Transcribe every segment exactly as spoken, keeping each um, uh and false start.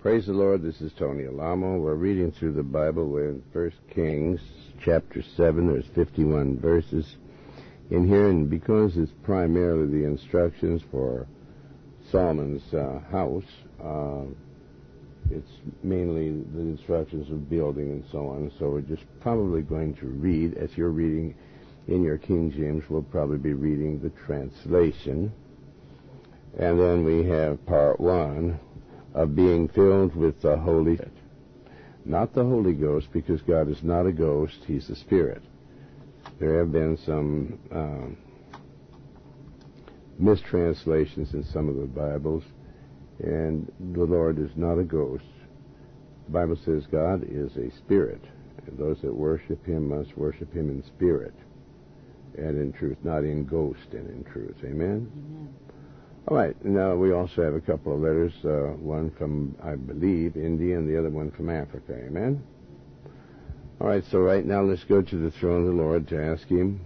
Praise the Lord. This is Tony Alamo. We're reading through the Bible. We're in First Kings, chapter seven. There's fifty-one verses in here, and because it's primarily the instructions for Solomon's uh, house, uh, it's mainly the instructions of building and so on. So we're just probably going to read, as you're reading in your King James, we'll probably be reading the translation. And then we have part one of being filled with the Holy Spirit. Not the Holy Ghost, because God is not a ghost, He's a spirit. There have been some um, mistranslations in some of the Bibles, and the Lord is not a ghost. The Bible says God is a spirit, and those that worship Him must worship Him in spirit and in truth, not in ghost and in truth. Amen? Amen. All right, now we also have a couple of letters, uh, one from, I believe, India, and the other one from Africa. Amen? All right, so right now let's go to the throne of the Lord to ask Him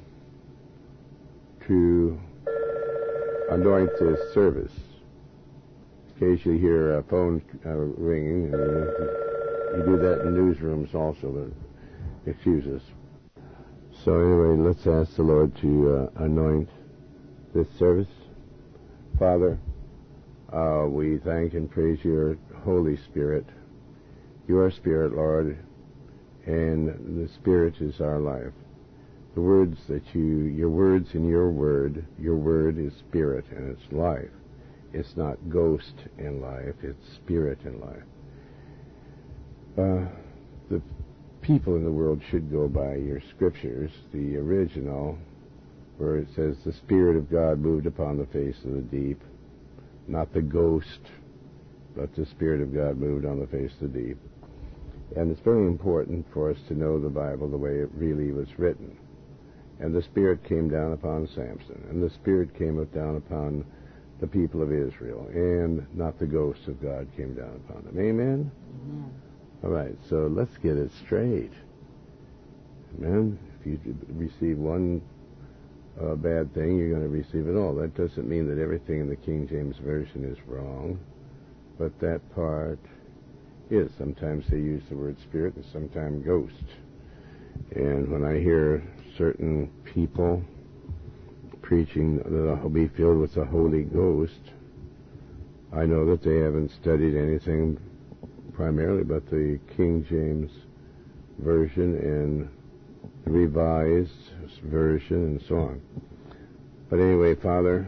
to anoint this service. In case you hear a phone uh, ringing, and you, you do that in newsrooms also, but excuse us. So anyway, let's ask the Lord to uh, anoint this service. Father, uh, we thank and praise your Holy Spirit, your Spirit, Lord, and the Spirit is our life. The words that you, your words in your word, your word is spirit and it's life. It's not ghost in life, it's spirit in life. Uh, the people in the world should go by your scriptures, the original, where it says the Spirit of God moved upon the face of the deep, not the ghost, but the Spirit of God moved on the face of the deep. And it's very important for us to know the Bible the way it really was written. And the Spirit came down upon Samson, and the Spirit came down upon the people of Israel, and not the ghost of God came down upon them. Amen? Amen. All right, so let's get it straight. Amen? If you receive one a bad thing, you're going to receive it all. That doesn't mean that everything in the King James Version is wrong, but that part is. Sometimes they use the word spirit and sometimes ghost. And when I hear certain people preaching that I'll be filled with the Holy Ghost, I know that they haven't studied anything primarily but the King James Version and the Revised Version and so on. But anyway, Father,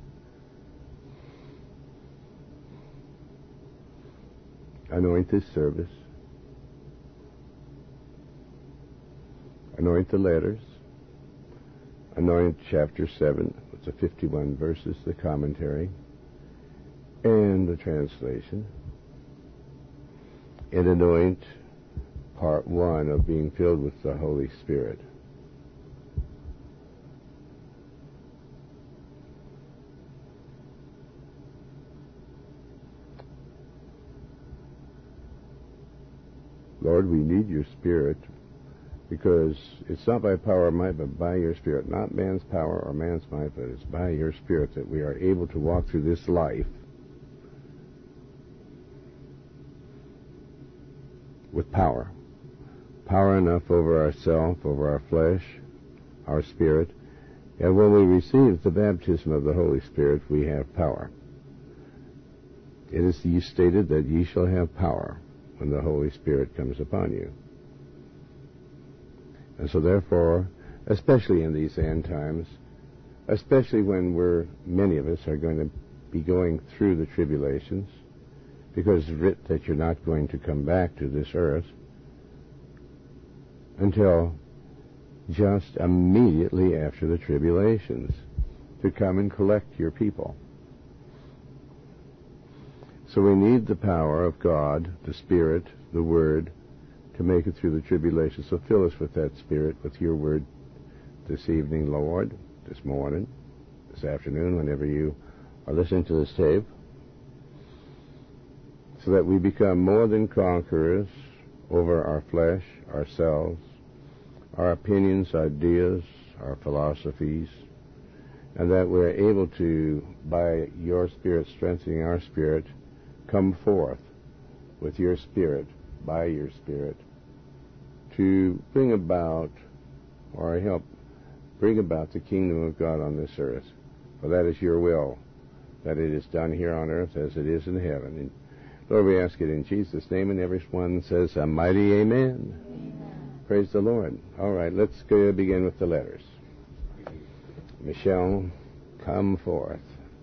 anoint this service. Anoint the letters. Anoint chapter seven with the fifty-one verses, the commentary, and the translation. And anoint part one of being filled with the Holy Spirit. Lord, we need your Spirit, because it's not by power or might, but by your Spirit. Not man's power or man's might, but it's by your Spirit that we are able to walk through this life with power. Power enough over ourself, over our flesh, our spirit. And when we receive the baptism of the Holy Spirit, we have power. It is ye stated that ye shall have power when the Holy Spirit comes upon you. And so therefore, especially in these end times, especially when we're, many of us are going to be going through the tribulations, because it's written that you're not going to come back to this earth until just immediately after the tribulations, to come and collect your people. So we need the power of God, the Spirit, the Word, to make it through the tribulation. So fill us with that Spirit, with your Word this evening, Lord, this morning, this afternoon, whenever you are listening to this tape, so that we become more than conquerors over our flesh, ourselves, our opinions, ideas, our philosophies, and that we're able to, by your Spirit strengthening our spirit, come forth with your Spirit, by your Spirit, to bring about, or help bring about the kingdom of God on this earth. For that is your will, that it is done here on earth as it is in heaven. And Lord, we ask it in Jesus' name, and everyone says a mighty amen. Amen. Praise the Lord. All right, let's go begin with the letters. Michelle, come forth.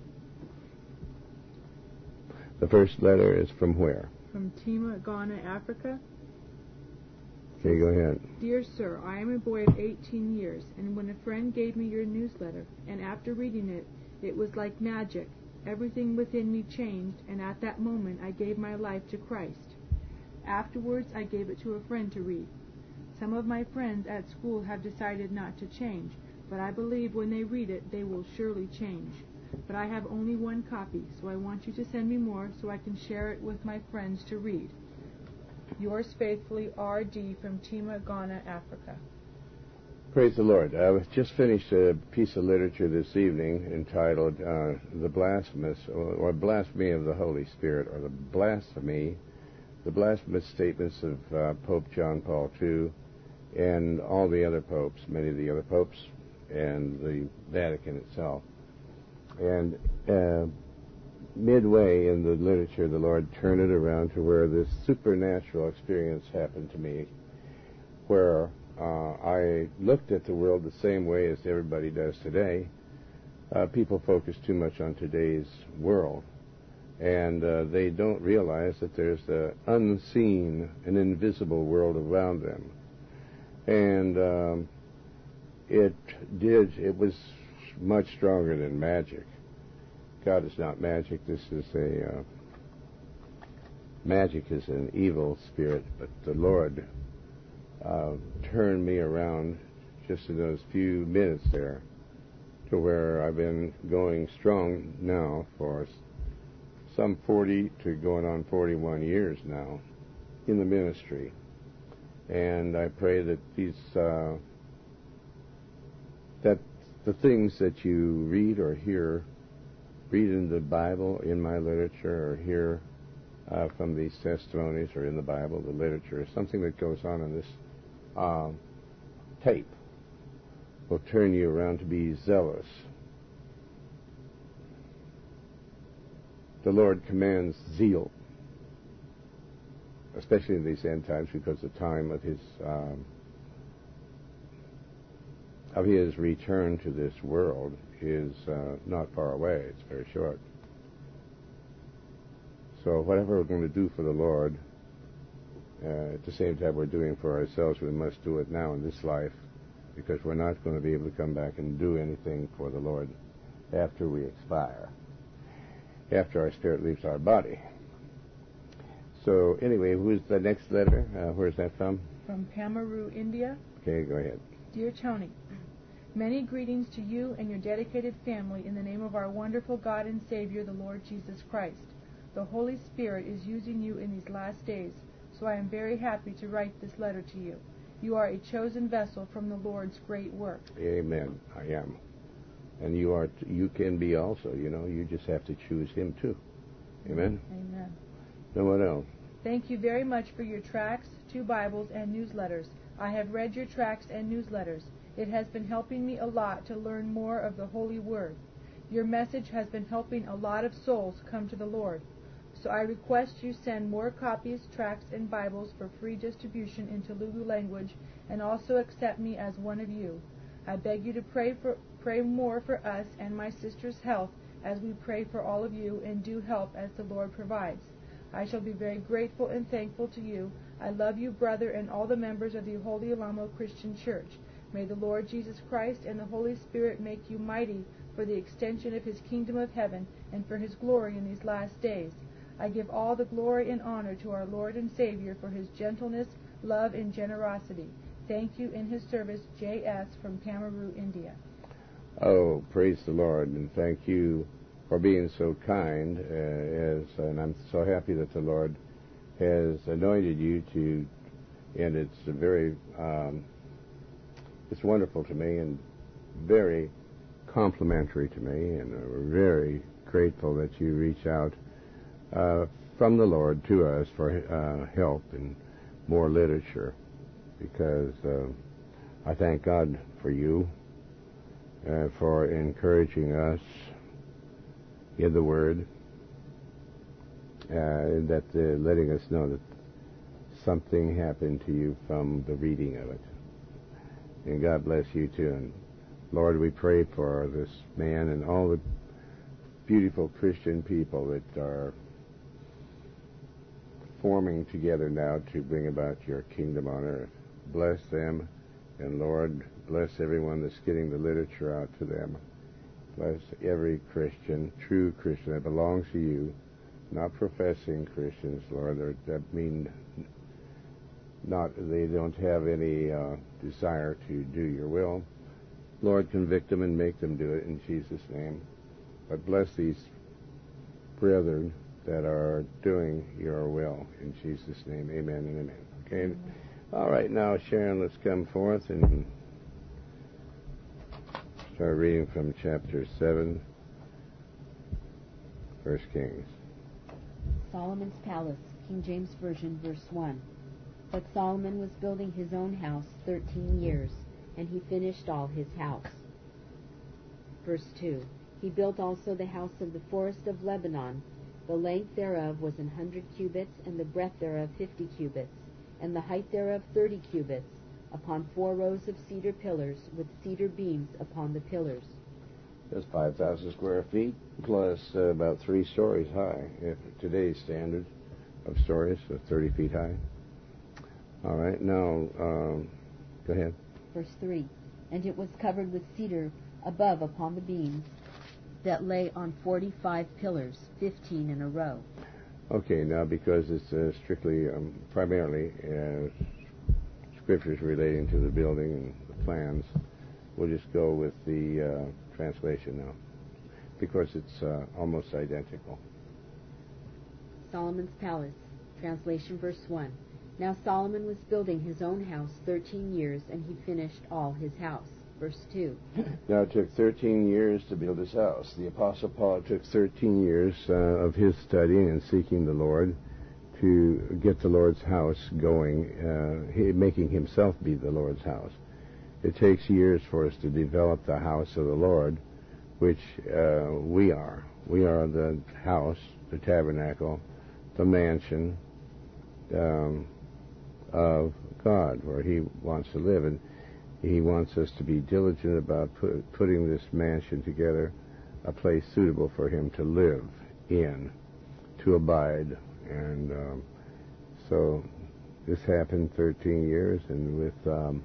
The first letter is from where? From Tema, Ghana, Africa. Okay, go ahead. Dear Sir, I am a boy of eighteen years, and when a friend gave me your newsletter, and after reading it, it was like magic. Everything within me changed, and at that moment I gave my life to Christ. Afterwards, I gave it to a friend to read. Some of my friends at school have decided not to change, but I believe when they read it, they will surely change. But I have only one copy, so I want you to send me more so I can share it with my friends to read. Yours faithfully, R D from Tema, Ghana, Africa. Praise the Lord. I just finished a piece of literature this evening entitled uh, The Blasphemous, or, or Blasphemy of the Holy Spirit, or the Blasphemy, the Blasphemous Statements of uh, Pope John Paul the Second and all the other popes, many of the other popes, and the Vatican itself. And uh, midway in the literature, the Lord turned it around to where this supernatural experience happened to me, where uh, I looked at the world the same way as everybody does today. Uh, people focus too much on today's world, and uh, they don't realize that there's an unseen and invisible world around them. And um, it did, it was much stronger than magic. God is not magic. This is a, uh, magic is an evil spirit, but the Lord uh, turned me around just in those few minutes there to where I've been going strong now for some forty to going on forty-one years now in the ministry. And I pray that these, uh, that the things that you read or hear, read in the Bible, in my literature, or hear uh, from these testimonies, or in the Bible, the literature, something that goes on in this uh, tape, will turn you around to be zealous. The Lord commands zeal, especially in these end times, because the time of His um, of His return to this world is uh, not far away. It's very short. So whatever we're going to do for the Lord, uh, at the same time we're doing for ourselves, we must do it now in this life, because we're not going to be able to come back and do anything for the Lord after we expire, after our spirit leaves our body. So anyway, who's the next letter? Uh, where's that from? From Pamaru, India. Okay, go ahead. Dear Tony, many greetings to you and your dedicated family in the name of our wonderful God and Savior, the Lord Jesus Christ. The Holy Spirit is using you in these last days, so I am very happy to write this letter to you. You are a chosen vessel from the Lord's great work. Amen. I am. And you are. T- you can be also, you know. You just have to choose Him too. Amen? Amen. Then what else? Thank you very much for your tracts, two Bibles, and newsletters. I have read your tracts and newsletters. It has been helping me a lot to learn more of the Holy Word. Your message has been helping a lot of souls come to the Lord. So I request you send more copies, tracts, and Bibles for free distribution in Telugu language, and also accept me as one of you. I beg you to pray for pray more for us and my sister's health as we pray for all of you, and do help as the Lord provides. I shall be very grateful and thankful to you. I love you, brother, and all the members of the Holy Alamo Christian Church. May the Lord Jesus Christ and the Holy Spirit make you mighty for the extension of His kingdom of heaven and for His glory in these last days. I give all the glory and honor to our Lord and Savior for His gentleness, love, and generosity. Thank you in His service, J S from Pamaru, India. Oh, praise the Lord, and thank you for being so kind. Uh, as and I'm so happy that the Lord has anointed you to, and it's a very, um, it's wonderful to me and very complimentary to me, and we're very grateful that you reach out. Uh, from the Lord to us for uh, help in more literature, because uh, I thank God for you, uh, for encouraging us in the Word, uh, and that uh, letting us know that something happened to you from the reading of it. And God bless you too. And Lord, we pray for this man and all the beautiful Christian people that are forming together now to bring about your kingdom on earth. Bless them, and Lord, bless everyone that's getting the literature out to them. Bless every Christian, true Christian that belongs to you, not professing Christians, Lord, or that mean not, they don't have any uh, desire to do your will. Lord, convict them and make them do it in Jesus' name. But bless these brethren that are doing your will in Jesus' name. Amen and amen. Okay. Amen. All right, now Sharon, let's come forth and start reading from chapter seven, First Kings. Solomon's Palace, King James Version, verse one. But Solomon was building his own house thirteen years, and he finished all his house. Verse two. He built also the house of the forest of Lebanon. The length thereof was an hundred cubits, and the breadth thereof fifty cubits, and the height thereof thirty cubits, upon four rows of cedar pillars, with cedar beams upon the pillars. That's five thousand square feet, plus uh, about three stories high, if today's standard of stories, so thirty feet high. All right, now, um, go ahead. Verse three. And it was covered with cedar above upon the beams, that lay on forty-five pillars, fifteen in a row. Okay, now because it's uh, strictly, um, primarily, uh, scriptures relating to the building and the plans, we'll just go with the uh, translation now, because it's uh, almost identical. Solomon's Palace, translation verse one. Now Solomon was building his own house thirteen years, and he finished all his house. Verse two. Now it took thirteen years to build his house. The Apostle Paul took thirteen years uh, of his studying and seeking the Lord to get the Lord's house going, uh, he, making himself be the Lord's house. It takes years for us to develop the house of the Lord, which uh, we are. We are the house, the tabernacle, the mansion um, of God, where he wants to live. And he wants us to be diligent about put, putting this mansion together, a place suitable for him to live in, to abide. And um, so this happened thirteen years, and with um,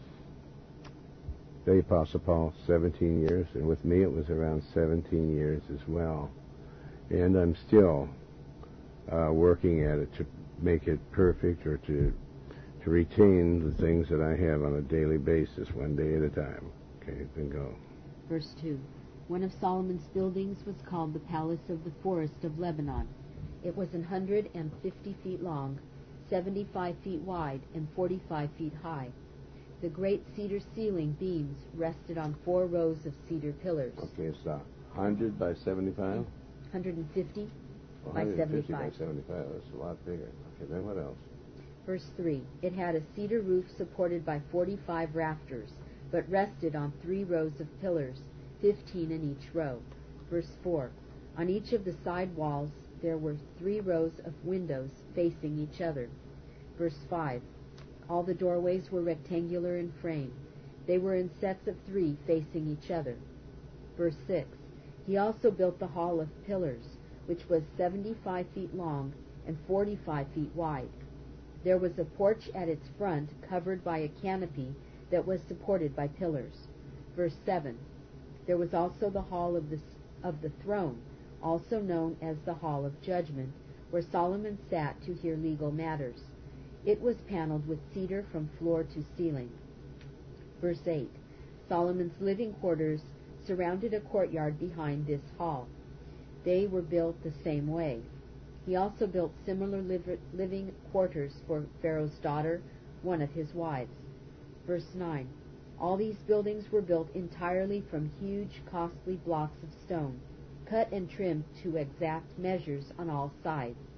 the Apostle Paul, seventeen years, and with me it was around seventeen years as well. And I'm still uh, working at it to make it perfect, or to to retain the things that I have on a daily basis, one day at a time. Okay, then go. Verse two. One of Solomon's buildings was called the Palace of the Forest of Lebanon. It was an hundred and fifty feet long, seventy-five feet wide, and forty-five feet high. The great cedar ceiling beams rested on four rows of cedar pillars. Okay, stop. one hundred by seventy-five? one hundred fifty Well, by one hundred fifty seventy-five. by seventy-five, that's a lot bigger. Okay, then what else? Verse three. It had a cedar roof supported by forty-five rafters, but rested on three rows of pillars, fifteen in each row. Verse four. On each of the side walls there were three rows of windows facing each other. Verse five. All the doorways were rectangular in frame. They were in sets of three facing each other. Verse six. He also built the hall of pillars, which was seventy-five feet long and forty-five feet wide. There was a porch at its front covered by a canopy that was supported by pillars. Verse seven. There was also the hall of the, of the throne, also known as the Hall of Judgment, where Solomon sat to hear legal matters. It was paneled with cedar from floor to ceiling. Verse eight. Solomon's living quarters surrounded a courtyard behind this hall. They were built the same way. He also built similar liv- living quarters for Pharaoh's daughter, one of his wives. Verse nine. All these buildings were built entirely from huge, costly blocks of stone, cut and trimmed to exact measures on all sides.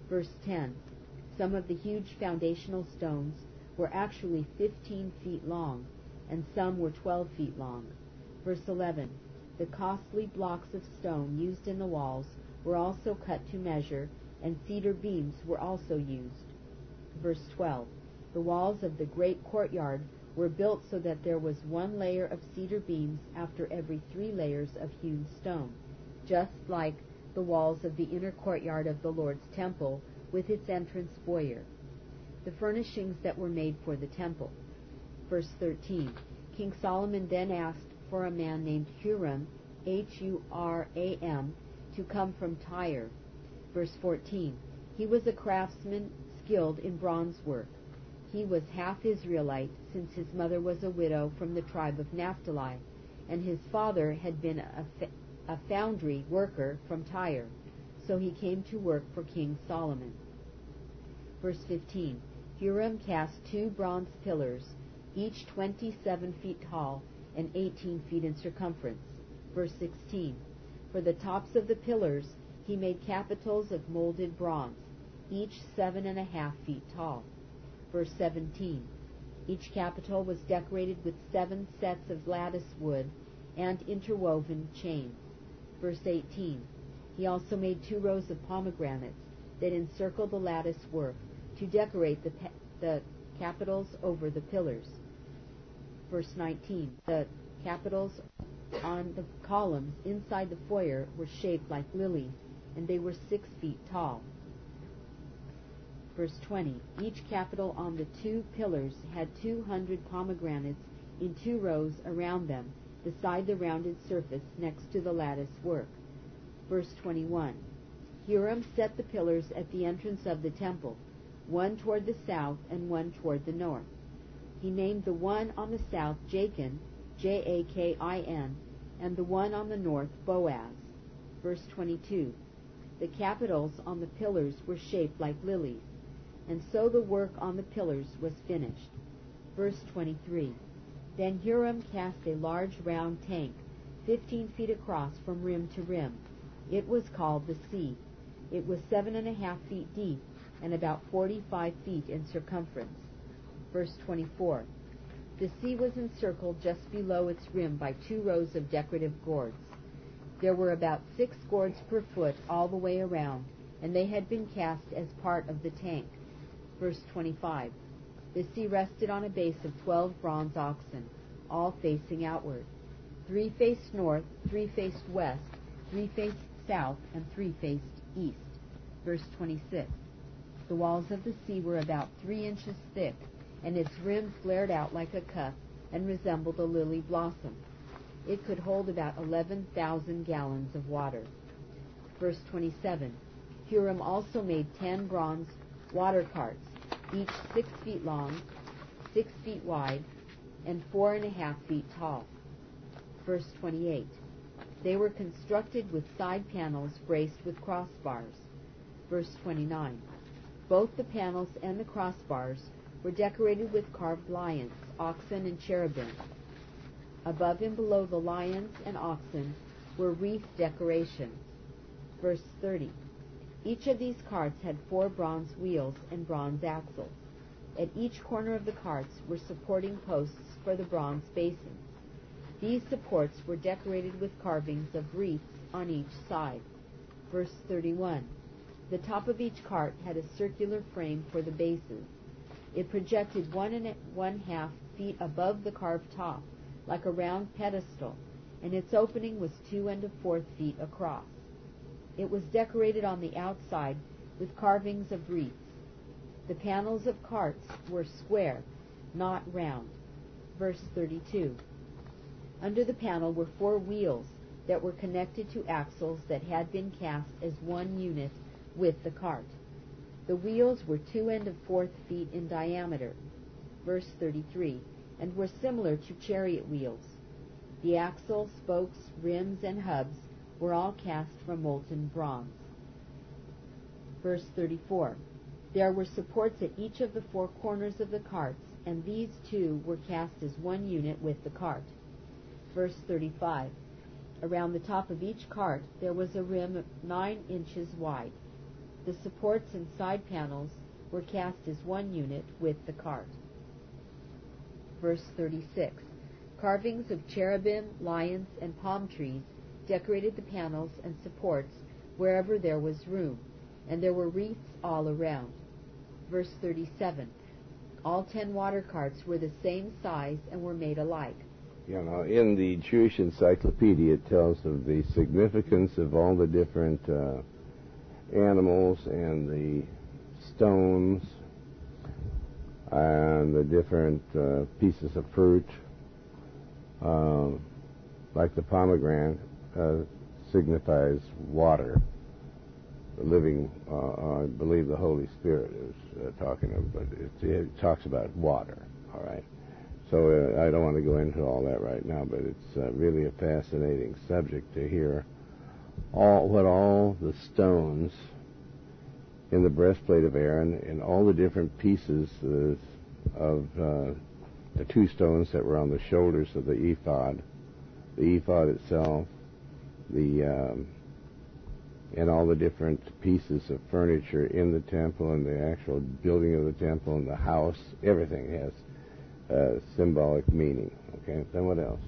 Verse ten. Some of the huge foundational stones were actually fifteen feet long, and some were twelve feet long. Verse eleven. The costly blocks of stone used in the walls were also cut to measure, and cedar beams were also used. Verse twelve. The walls of the great courtyard were built so that there was one layer of cedar beams after every three layers of hewn stone, just like the walls of the inner courtyard of the Lord's temple with its entrance foyer. The furnishings that were made for the temple. Verse thirteen. King Solomon then asked for a man named Huram, H U R A M, to come from Tyre. Verse fourteen. He was a craftsman skilled in bronze work. He was half Israelite, since his mother was a widow from the tribe of Naphtali, and his father had been a, a foundry worker from Tyre. So he came to work for King Solomon. Verse fifteen. Huram cast two bronze pillars, each twenty-seven feet tall and eighteen feet in circumference. Verse sixteen. For the tops of the pillars he made capitals of molded bronze, each seven and a half feet tall. Verse seventeen. Each capital was decorated with seven sets of lattice wood and interwoven chains. Verse eighteen. He also made two rows of pomegranates that encircled the lattice work to decorate the, pe- the capitals over the pillars. Verse nineteen. The capitals on the columns inside the foyer were shaped like lilies, and they were six feet tall. Verse twenty. Each capital on the two pillars had two hundred pomegranates in two rows around them, beside the rounded surface next to the lattice work. Verse twenty-one. Huram set the pillars at the entrance of the temple, one toward the south and one toward the north. He named the one on the south Jachin, J A K I N, and the one on the north Boaz. Verse twenty-two. The capitals on the pillars were shaped like lilies, and so the work on the pillars was finished. Verse twenty-three. Then Huram cast a large round tank, fifteen feet across from rim to rim. It was called the Sea. It was seven and a half feet deep and about forty-five feet in circumference. Verse twenty-four. The sea was encircled just below its rim by two rows of decorative gourds. There were about six gourds per foot all the way around, and they had been cast as part of the tank. Verse twenty-five. The sea rested on a base of twelve bronze oxen, all facing outward. Three faced north, three faced west, three faced south, and three faced east. Verse twenty-six. The walls of the sea were about three inches thick, and its rim flared out like a cup and resembled a lily blossom. It could hold about eleven thousand gallons of water. Verse twenty-seven. Huram also made ten bronze water carts, each six feet long, six feet wide, and four and a half feet tall. Verse twenty-eight. They were constructed with side panels braced with crossbars. Verse twenty-nine. Both the panels and the crossbars were decorated with carved lions, oxen, and cherubim. Above and below the lions and oxen were wreath decorations. Verse thirty. Each of these carts had four bronze wheels and bronze axles. At each corner of the carts were supporting posts for the bronze basins. These supports were decorated with carvings of wreaths on each side. Verse thirty-one. The top of each cart had a circular frame for the bases. It projected one and one half feet above the carved top, like a round pedestal, and its opening was two and a fourth feet across. It was decorated on the outside with carvings of wreaths. The panels of carts were square, not round. Verse thirty-two. Under the panel were four wheels that were connected to axles that had been cast as one unit with the cart. The wheels were two and a fourth feet in diameter. Verse thirty-three. And were similar to chariot wheels. The axle, spokes, rims, and hubs were all cast from molten bronze. Verse thirty-four. There were supports at each of the four corners of the carts, and these too were cast as one unit with the cart. Verse thirty-five. Around the top of each cart there was a rim nine inches wide. The supports and side panels were cast as one unit with the cart. Verse thirty-six. Carvings of cherubim, lions, and palm trees decorated the panels and supports wherever there was room, and there were wreaths all around. Verse thirty-seven. All ten water carts were the same size and were made alike. You know, in the Jewish Encyclopedia, it tells of the significance of all the different uh, animals and the stones and the different uh, pieces of fruit, uh, like the pomegranate uh, signifies water. The living, uh, I believe the Holy Spirit is uh, talking of, but it, it talks about water, all right? So uh, I don't want to go into all that right now, but it's uh, really a fascinating subject to hear all what all the stones in the breastplate of Aaron and all the different pieces uh, of uh, the two stones that were on the shoulders of the ephod, the ephod itself, the um, and all the different pieces of furniture in the temple and the actual building of the temple and the house, everything has uh, symbolic meaning. Okay, then what else?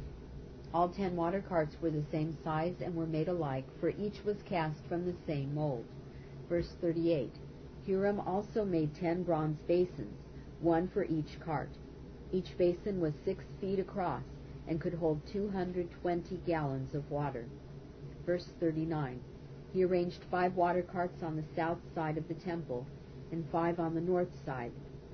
All ten water carts were the same size and were made alike, for each was cast from the same mold. Verse thirty-eight. Huram also made ten bronze basins, one for each cart. Each basin was six feet across and could hold two hundred twenty gallons of water. Verse thirty-nine. He arranged five water carts on the south side of the temple and five on the north side.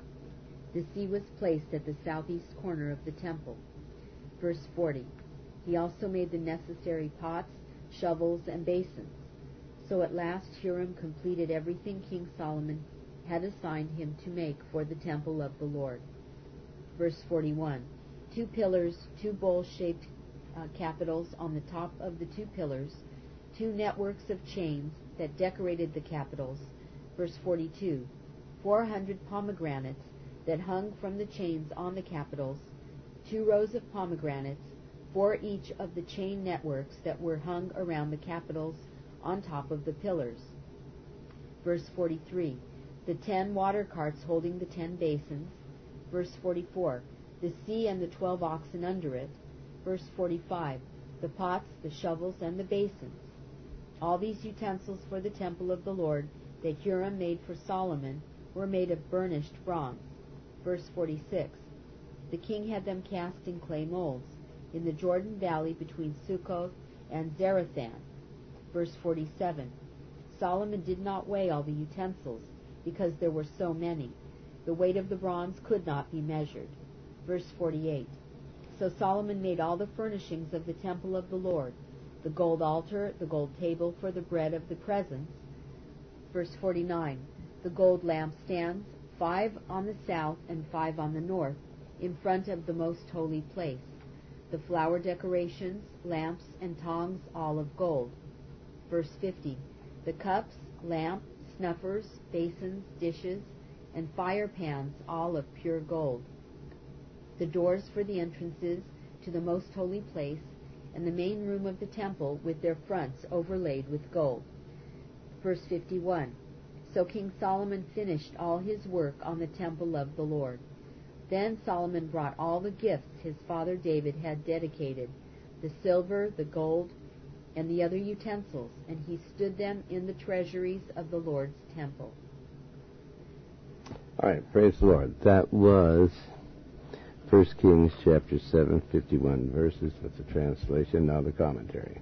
The sea was placed at the southeast corner of the temple. Verse forty. He also made the necessary pots, shovels, and basins. So at last Huram completed everything King Solomon had assigned him to make for the temple of the Lord. Verse forty-one. Two pillars, two bowl-shaped uh, capitals on the top of the two pillars, two networks of chains that decorated the capitals. Verse forty-two. Four hundred pomegranates that hung from the chains on the capitals, two rows of pomegranates, for each of the chain networks that were hung around the capitals on top of the pillars. Verse forty-three. The ten water carts holding the ten basins. Verse forty-four. The sea and the twelve oxen under it. Verse forty-five. The pots, the shovels, and the basins. All these utensils for the temple of the Lord that Huram made for Solomon were made of burnished bronze. Verse forty-six. The king had them cast in clay molds in the Jordan Valley between Succoth and Zarethan. Verse forty-seven. Solomon did not weigh all the utensils, because there were so many. The weight of the bronze could not be measured. Verse forty-eight. So Solomon made all the furnishings of the temple of the Lord, the gold altar, the gold table for the bread of the presence. Verse forty-nine. The gold lampstands, five on the south and five on the north, in front of the most holy place. The flower decorations, lamps, and tongs, all of gold. Verse fifty. The cups, lamp, snuffers, basins, dishes, and fire pans, all of pure gold. The doors for the entrances to the most holy place, and the main room of the temple with their fronts overlaid with gold. Verse fifty-one. So King Solomon finished all his work on the temple of the Lord. Then Solomon brought all the gifts his father David had dedicated, the silver, the gold, and the other utensils, and he stood them in the treasuries of the Lord's temple. All right, praise the Lord. That was First Kings chapter seven, fifty-one verses with the translation, now the commentary.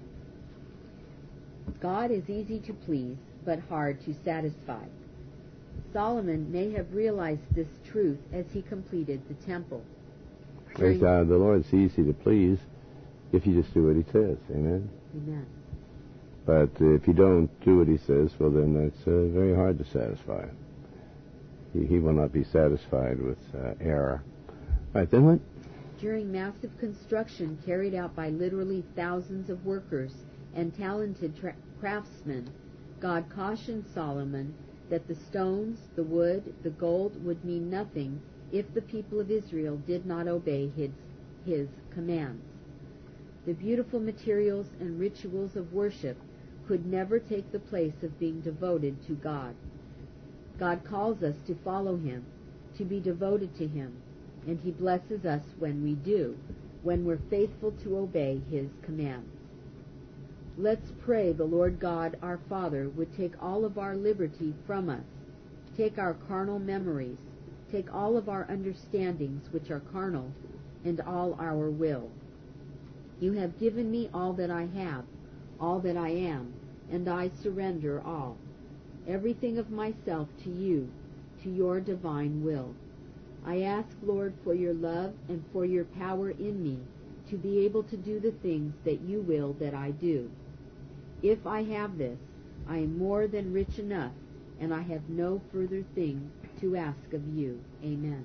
God is easy to please, but hard to satisfy. Solomon may have realized this truth as he completed the temple. Praise God, the Lord's easy to please if you just do what he says. Amen? Amen. But uh, if you don't do what he says, well, then that's uh, very hard to satisfy. He, he will not be satisfied with uh, error. All right, then what? During massive construction carried out by literally thousands of workers and talented tra- craftsmen, God cautioned Solomon that the stones, the wood, the gold would mean nothing if the people of Israel did not obey his, his commands. The beautiful materials and rituals of worship could never take the place of being devoted to God. God calls us to follow Him, to be devoted to Him, and He blesses us when we do, when we're faithful to obey His commands. Let's pray the Lord God our Father would take all of our liberty from us, take our carnal memories, take all of our understandings which are carnal, and all our will. You have given me all that I have, all that I am, and I surrender all, everything of myself to you, to your divine will. I ask, Lord, for your love and for your power in me to be able to do the things that you will that I do. If I have this, I am more than rich enough, and I have no further thing to ask of you. Amen.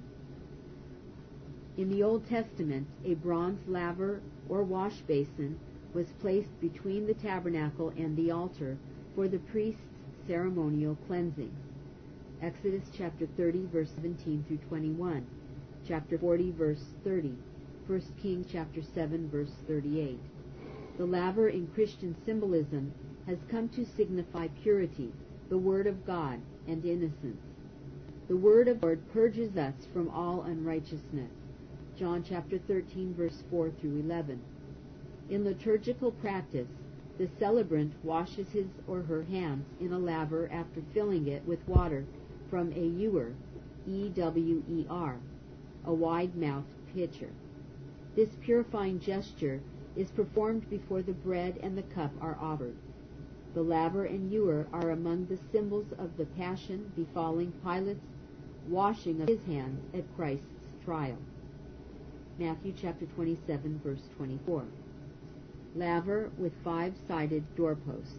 In the Old Testament, a bronze laver or wash basin was placed between the tabernacle and the altar for the priest's ceremonial cleansing. Exodus chapter thirty, verse seventeen through twenty-one, chapter forty, verse thirty, First Kings chapter seven, verse thirty-eight. The laver in Christian symbolism has come to signify purity, the Word of God, and innocence. The Word of the Lord purges us from all unrighteousness. John chapter thirteen, verse four through eleven. In liturgical practice, the celebrant washes his or her hands in a laver after filling it with water from a ewer, E W E R, a wide-mouthed pitcher. This purifying gesture is performed before the bread and the cup are offered. The laver and ewer are among the symbols of the passion befalling Pilate's washing of his hands at Christ's trial. Matthew chapter twenty-seven, verse twenty-four. Laver with five-sided doorposts.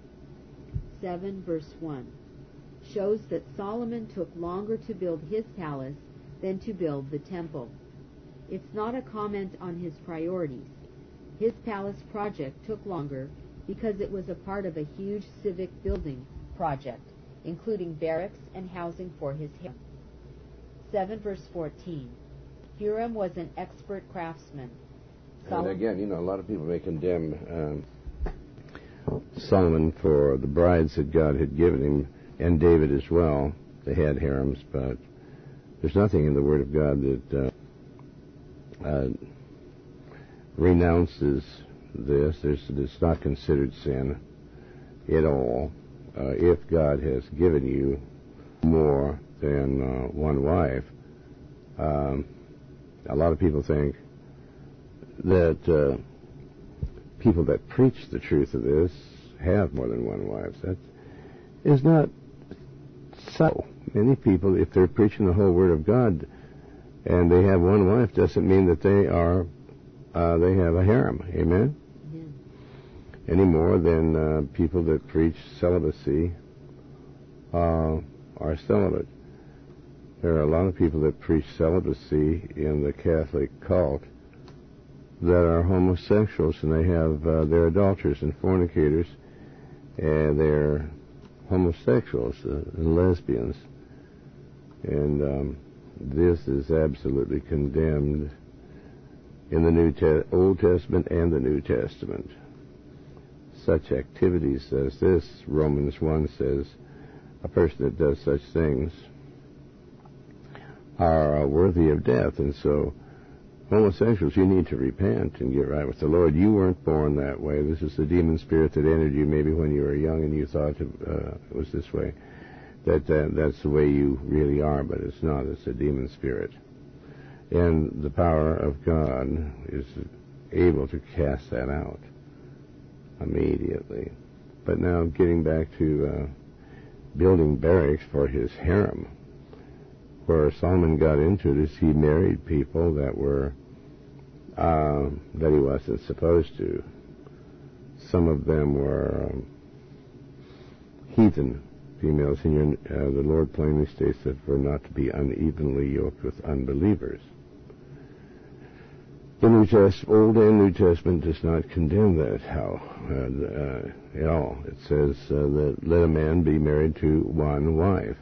seven, verse one. Shows that Solomon took longer to build his palace than to build the temple. It's not a comment on his priorities. His palace project took longer because it was a part of a huge civic building project, including barracks and housing for his harem. seven, verse fourteen. Hiram was an expert craftsman. And again, you know, a lot of people may condemn um, Solomon for the brides that God had given him, and David as well. They had harems, but there's nothing in the Word of God that uh, uh, renounces this. There's, it's not considered sin at all. Uh, if God has given you more than uh, one wife, um, a lot of people think that uh, people that preach the truth of this have more than one wife. That is not so. Many people, if they're preaching the whole Word of God and they have one wife, doesn't mean that they are uh, they have a harem. Amen? Amen. Any more than uh, people that preach celibacy uh, are celibate. There are a lot of people that preach celibacy in the Catholic cult that are homosexuals, and they have uh, they're adulterers and fornicators, and they're homosexuals uh, and lesbians, and um, this is absolutely condemned in the New Te- Old Testament and the New Testament. Such activities as this, Romans one says, a person that does such things are uh, worthy of death, and so homosexuals, you need to repent and get right with the Lord. You weren't born that way. This is the demon spirit that entered you maybe when you were young and you thought uh, it was this way. That, that that's the way you really are, but it's not. It's a demon spirit. And the power of God is able to cast that out immediately. But now getting back to uh, building barracks for his harem, where Solomon got into it is he married people that were uh, that he wasn't supposed to. Some of them were um, heathen females, and your, uh, the Lord plainly states that we're not to be unevenly yoked with unbelievers. The New Testament, Old and New Testament, does not condemn that how uh, uh, at all. It says uh, that let a man be married to one wife.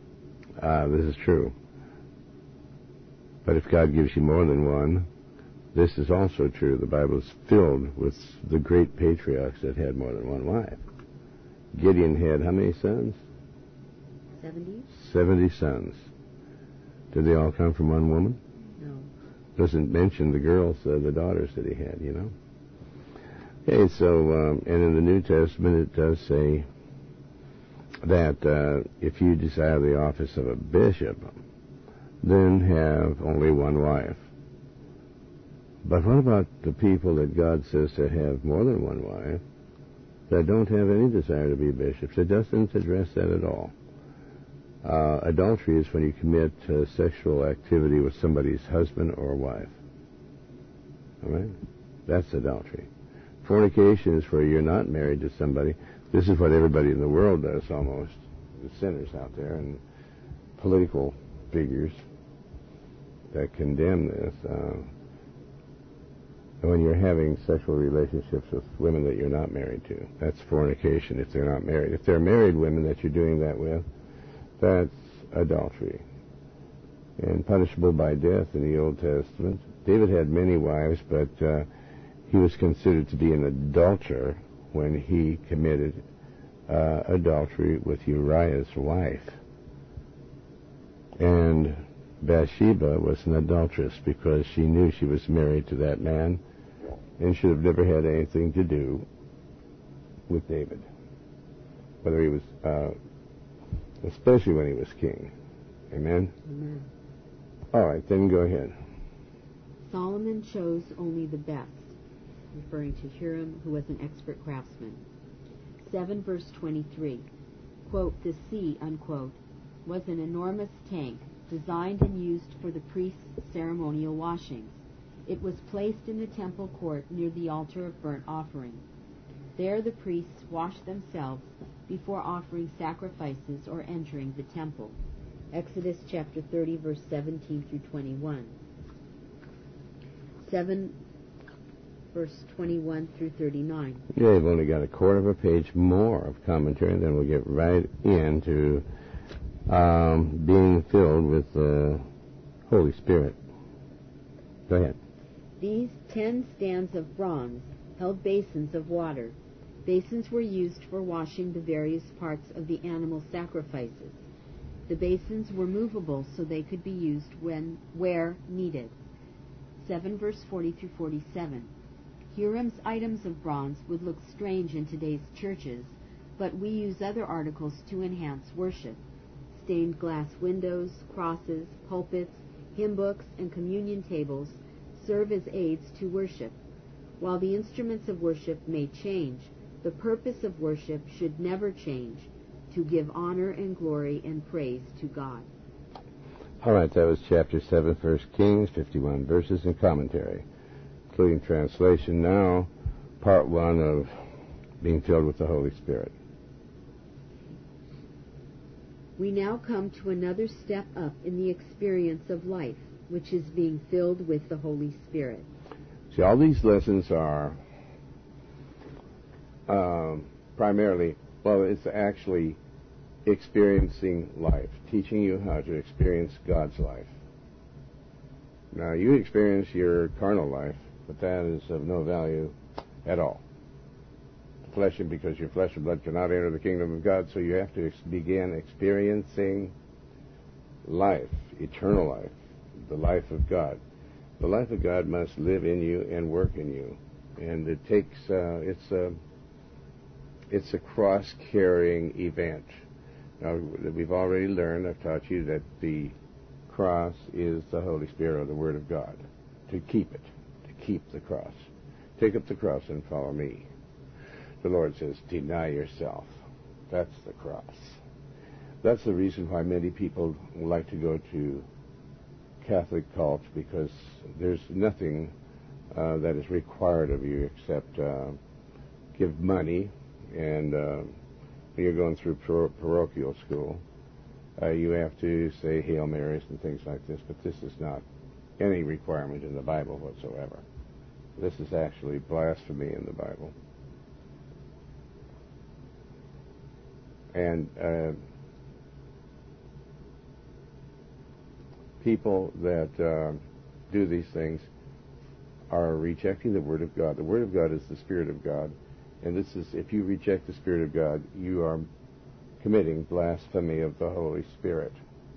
Uh, this is true. But if God gives you more than one, this is also true. The Bible is filled with the great patriarchs that had more than one wife. Gideon had how many sons? Seventy? Seventy sons. Did they all come from one woman? No. Doesn't mention the girls, uh, the daughters that he had, you know. Okay, so, um, and in the New Testament it does say that uh, if you desire the office of a bishop, then have only one wife. But what about the people that God says to have more than one wife that don't have any desire to be bishops? It doesn't address that at all. Uh, adultery is when you commit uh, sexual activity with somebody's husband or wife. All right? That's adultery. Fornication is where you're not married to somebody. This is what everybody in the world does almost. The sinners out there and political figures that condemn this. Uh, when you're having sexual relationships with women that you're not married to, that's fornication if they're not married. If they're married women that you're doing that with, that's adultery and punishable by death in the Old Testament. David had many wives, but uh, he was considered to be an adulterer when he committed uh, adultery with Uriah's wife. And Bathsheba was an adulteress because she knew she was married to that man and should have never had anything to do with David, whether he was, uh, especially when he was king. Amen? Amen. All right, then go ahead. Solomon chose only the best, referring to Hiram, who was an expert craftsman. seven verse twenty-three, quote, the sea, unquote, was an enormous tank designed and used for the priest's ceremonial washings. It was placed in the temple court near the altar of burnt offering. There the priests washed themselves before offering sacrifices or entering the temple. Exodus chapter thirty, verse seventeen through twenty-one. seven, verse twenty-one through thirty-nine. Yeah, you've only got a quarter of a page more of commentary, and then we'll get right into um, being filled with the Holy Spirit. Go ahead. These ten stands of bronze held basins of water. Basins were used for washing the various parts of the animal sacrifices. The basins were movable so they could be used when where needed. seven verse forty through forty-seven. Hiram's items of bronze would look strange in today's churches, but we use other articles to enhance worship. Stained glass windows, crosses, pulpits, hymn books, and communion tables serve as aids to worship. While the instruments of worship may change, the purpose of worship should never change, to give honor and glory and praise to God. All right, that was chapter seven, First Kings, fifty-one verses and commentary, including translation. Now, part one of being filled with the Holy Spirit. We now come to another step up in the experience of life, which is being filled with the Holy Spirit. See, all these lessons are um, primarily, well, it's actually experiencing life, teaching you how to experience God's life. Now, you experience your carnal life, but that is of no value at all. Flesh, and because your flesh and blood cannot enter the kingdom of God, so you have to ex- begin experiencing life, eternal life, the life of God. The life of God must live in you and work in you, and it takes uh, it's a it's a cross-carrying event. Now, we've already learned, I've taught you, that the cross is the Holy Spirit, or the Word of God. To keep it, to keep the cross. Take up the cross and follow me. The Lord says, deny yourself. That's the cross. That's the reason why many people like to go to Catholic cults, because there's nothing uh, that is required of you except uh, give money, and uh, when you're going through par- parochial school, uh, you have to say Hail Marys and things like this, but this is not any requirement in the Bible whatsoever. This is actually blasphemy in the Bible. And uh, people that uh, do these things are rejecting the Word of God. The Word of God is the Spirit of God. And this is, if you reject the Spirit of God, you are committing blasphemy of the Holy Spirit.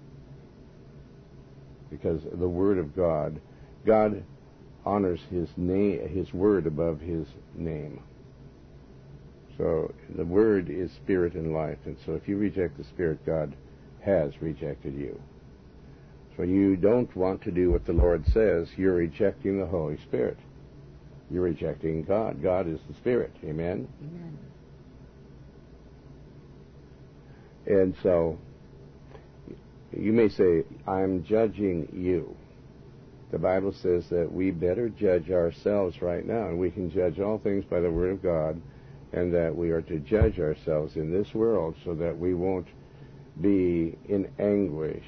Because the Word of God, God honors His name, His Word above His name. So the Word is Spirit and life. And so if you reject the Spirit, God has rejected you. So you don't want to do what the Lord says, you're rejecting the Holy Spirit. You're rejecting God. God is the Spirit. Amen? Amen. And so you may say, I'm judging you. The Bible says that we better judge ourselves right now, and we can judge all things by the Word of God, and that we are to judge ourselves in this world so that we won't be in anguish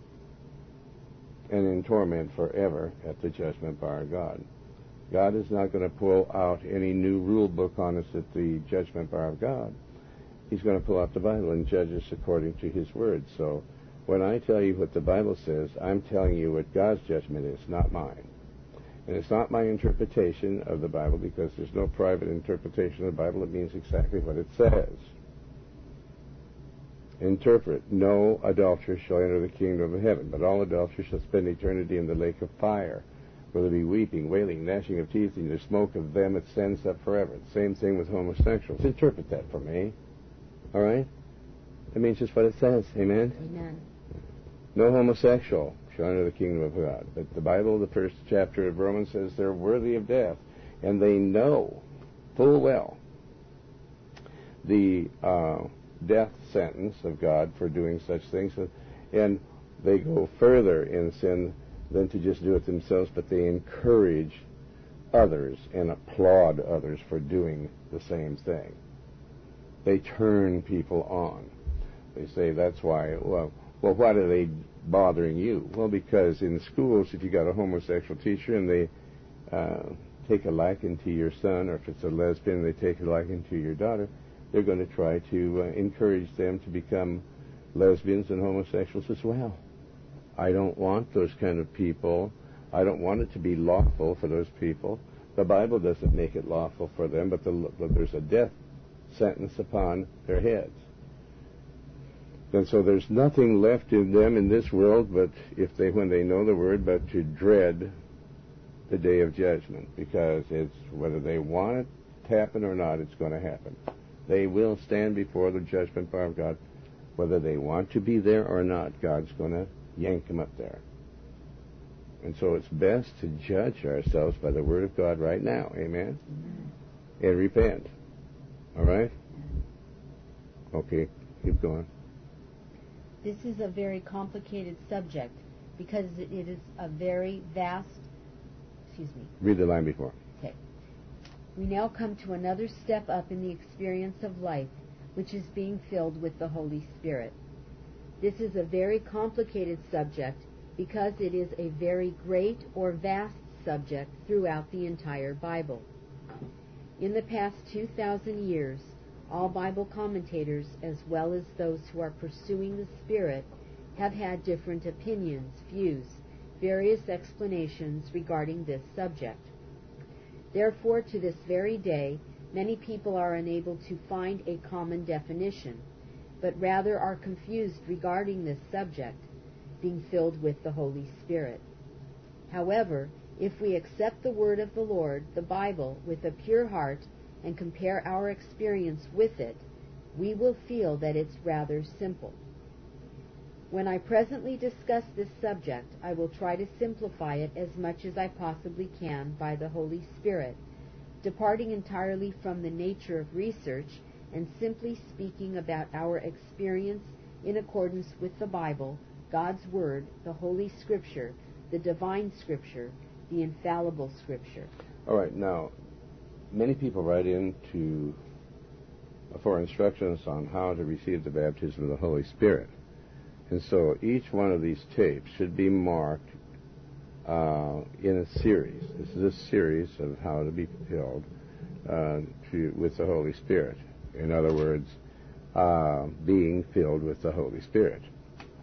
and in torment forever at the judgment bar of God. God is not going to pull out any new rule book on us at the judgment bar of God. He's going to pull out the Bible and judge us according to His Word. So when I tell you what the Bible says, I'm telling you what God's judgment is, not mine. And it's not my interpretation of the Bible, because there's no private interpretation of the Bible. It means exactly what it says. Interpret, no adulterer shall enter the kingdom of heaven, but all adulterers shall spend eternity in the lake of fire, where there be weeping, wailing, gnashing of teeth, and the smoke of them that stands up forever. The same thing with homosexuals. Interpret that for me. All right? That means just what it says. Amen? Amen. No homosexual shall enter the kingdom of God. But the Bible, the first chapter of Romans, says they're worthy of death, and they know full well the uh, death sentence of God for doing such things, and they go further in sin than to just do it themselves, but they encourage others and applaud others for doing the same thing. They turn people on. They say that's why, well, well, why are they bothering you? Well, because in schools, if you got a homosexual teacher and they uh, take a liking to your son, or if it's a lesbian, they take a liking to your daughter, they're going to try to uh, encourage them to become lesbians and homosexuals as well. I don't want those kind of people. I don't want it to be lawful for those people. The Bible doesn't make it lawful for them, but, the, but there's a death sentence upon their heads. And so there's nothing left in them in this world, but if they, when they know the Word, but to dread the day of judgment, because it's whether they want it to happen or not, it's going to happen. They will stand before the judgment bar of God, whether they want to be there or not. God's going to yank them up there. And so it's best to judge ourselves by the Word of God right now. Amen? Amen. And repent. All right? Okay, keep going. This is a very complicated subject because it is a very vast, excuse me. Read the line before. Okay. We now come to another step up in the experience of life, which is being filled with the Holy Spirit. This is a very complicated subject because it is a very great or vast subject throughout the entire Bible. In the past two thousand years, all Bible commentators, as well as those who are pursuing the Spirit, have had different opinions, views, various explanations regarding this subject. Therefore, to this very day, many people are unable to find a common definition, but rather are confused regarding this subject, being filled with the Holy Spirit. However, if we accept the Word of the Lord, the Bible, with a pure heart, and compare our experience with it, we will feel that it's rather simple. When I presently discuss this subject, I will try to simplify it as much as I possibly can by the Holy Spirit, departing entirely from the nature of research and simply speaking about our experience in accordance with the Bible, God's Word, the Holy Scripture, the Divine Scripture, the infallible Scripture. All right, now, many people write in to, for instructions on how to receive the baptism of the Holy Spirit. And so each one of these tapes should be marked uh, in a series. This is a series of how to be filled uh, to, with the Holy Spirit. In other words, uh, being filled with the Holy Spirit.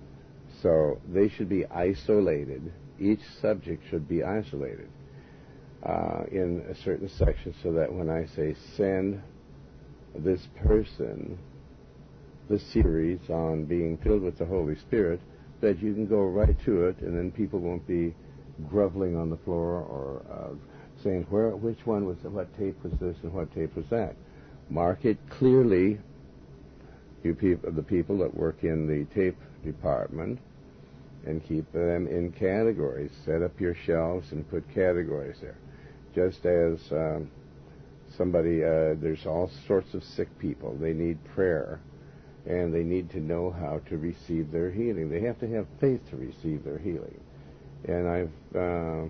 So they should be isolated. Each subject should be isolated. uh, in a certain section, so that when I say send this person the series on being filled with the Holy Spirit, that you can go right to it, and then people won't be groveling on the floor or uh, saying, "Where, which one was, what tape was this and what tape was that?" Mark it clearly. You people, the people that work in the tape department, and keep them in categories. Set up your shelves and put categories there. Just as um, somebody, uh, there's all sorts of sick people. They need prayer, and they need to know how to receive their healing. They have to have faith to receive their healing. And I've uh,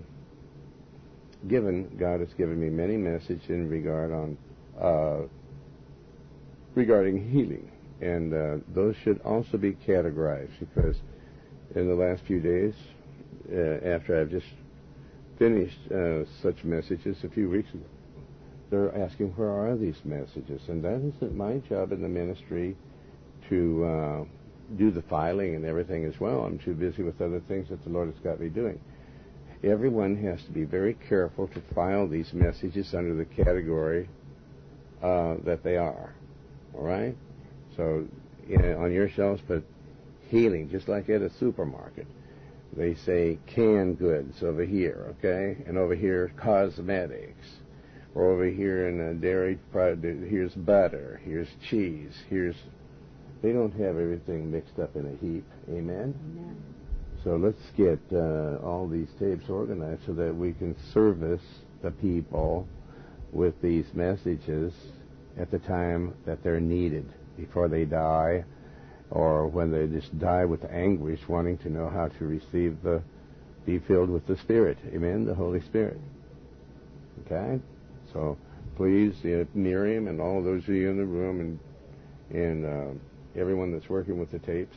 given, God has given me many messages in regard on, uh, regarding healing. And uh, those should also be categorized, because in the last few days, uh, after I've just finished uh, such messages a few weeks ago, they're asking, where are these messages? And that isn't my job in the ministry to uh, do the filing and everything as well. I'm too busy with other things that the Lord has got me doing. Everyone has to be very careful to file these messages under the category uh, that they are. All right? So you know, on your shelves, put healing, just like at a supermarket. They say canned goods over here, okay? And over here, cosmetics. Or over here in a dairy product, here's butter, here's cheese, here's... They don't have everything mixed up in a heap. Amen? Amen. So let's get uh, all these tapes organized so that we can service the people with these messages at the time that they're needed, before they die, or when they just die with anguish, wanting to know how to receive the, be filled with the Spirit. Amen? The Holy Spirit. Okay? So please, uh, Miriam and all those of you in the room, and and uh, everyone that's working with the tapes,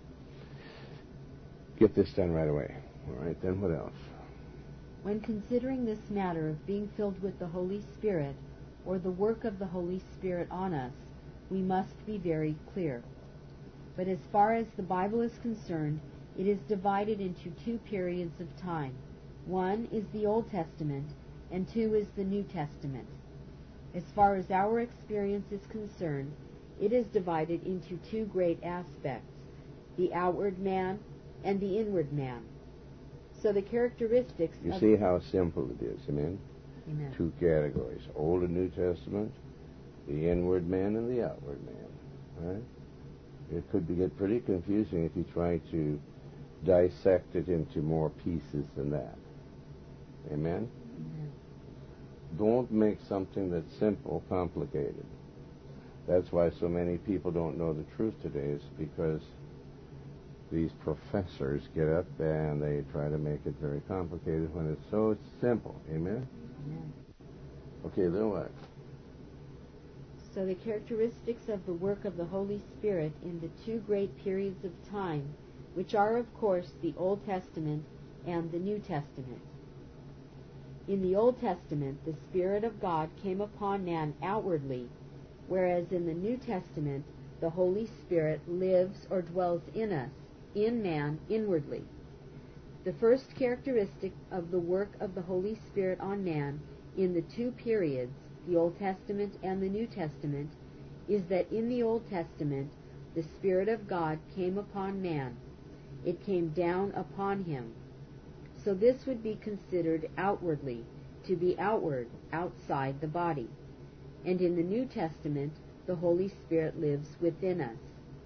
get this done right away. All right, then what else? When considering this matter of being filled with the Holy Spirit, or the work of the Holy Spirit on us, we must be very clear. But as far as the Bible is concerned, it is divided into two periods of time. One is the Old Testament, and two is the New Testament. As far as our experience is concerned, it is divided into two great aspects, the outward man and the inward man. So the characteristics You of... see how simple it is, amen? Amen. Two categories, Old and New Testament, the inward man and the outward man. Right? It could be, get pretty confusing if you try to dissect it into more pieces than that. Amen? Amen. Don't make something that's simple complicated. That's why so many people don't know the truth today, is because these professors get up and they try to make it very complicated when it's so simple. Amen? Amen. Okay, then what? So the characteristics of the work of the Holy Spirit in the two great periods of time, which are, of course, the Old Testament and the New Testament. In the Old Testament, the Spirit of God came upon man outwardly, whereas in the New Testament, the Holy Spirit lives or dwells in us, in man, inwardly. The first characteristic of the work of the Holy Spirit on man in the two periods, the Old Testament and the New Testament, is that in the Old Testament, the Spirit of God came upon man. It came down upon him. So this would be considered outwardly, to be outward, outside the body. And in the New Testament, the Holy Spirit lives within us.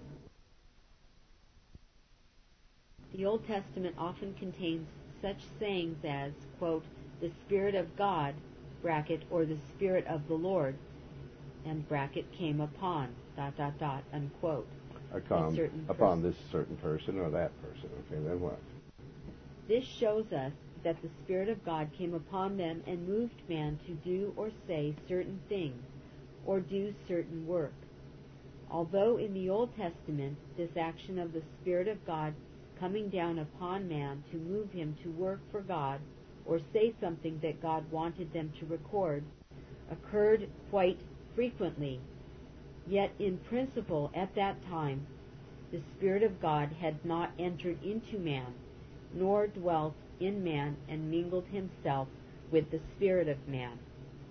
The Old Testament often contains such sayings as, quote, the Spirit of God, bracket, or the Spirit of the Lord, and bracket, came upon, dot, dot, dot, unquote. Upon, upon this certain person or that person. Okay, then what? This shows us that the Spirit of God came upon them and moved man to do or say certain things, or do certain work. Although in the Old Testament this action of the Spirit of God coming down upon man to move him to work for God, or say something that God wanted them to record, occurred quite frequently, yet in principle at that time the Spirit of God had not entered into man, nor dwelt in man and mingled himself with the spirit of man.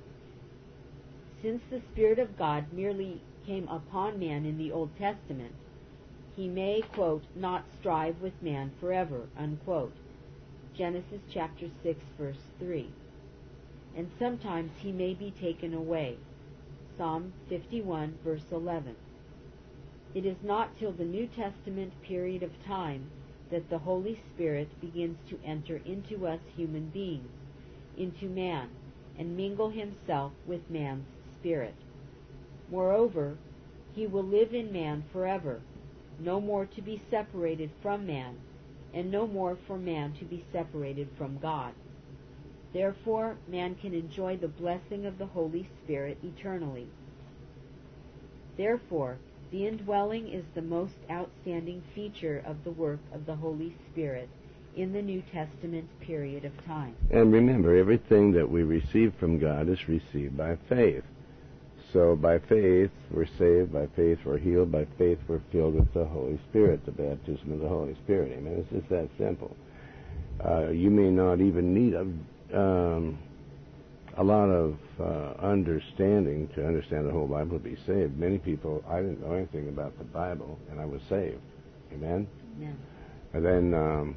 Since the Spirit of God merely came upon man in the Old Testament, he may, quote, not strive with man forever, unquote. Genesis chapter six, verse three. And sometimes he may be taken away. Psalm fifty-one, verse eleven. It is not till the New Testament period of time that the Holy Spirit begins to enter into us human beings, into man, and mingle himself with man's spirit. Moreover, he will live in man forever, no more to be separated from man, and no more for man to be separated from God. Therefore, man can enjoy the blessing of the Holy Spirit eternally. Therefore, the indwelling is the most outstanding feature of the work of the Holy Spirit in the New Testament period of time. And remember, everything that we receive from God is received by faith. So by faith we're saved, by faith we're healed, by faith we're filled with the Holy Spirit, the baptism of the Holy Spirit. Amen. It's just that simple. Uh, you may not even need a, um, a lot of uh, understanding to understand the whole Bible to be saved. Many people, I didn't know anything about the Bible, and I was saved. Amen? Amen. And then um,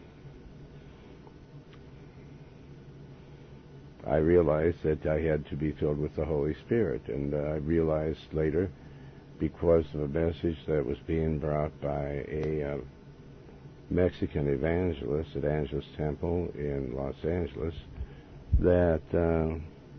I realized that I had to be filled with the Holy Spirit, and uh, I realized later, because of a message that was being brought by a uh, Mexican evangelist at Angelus Temple in Los Angeles, that uh,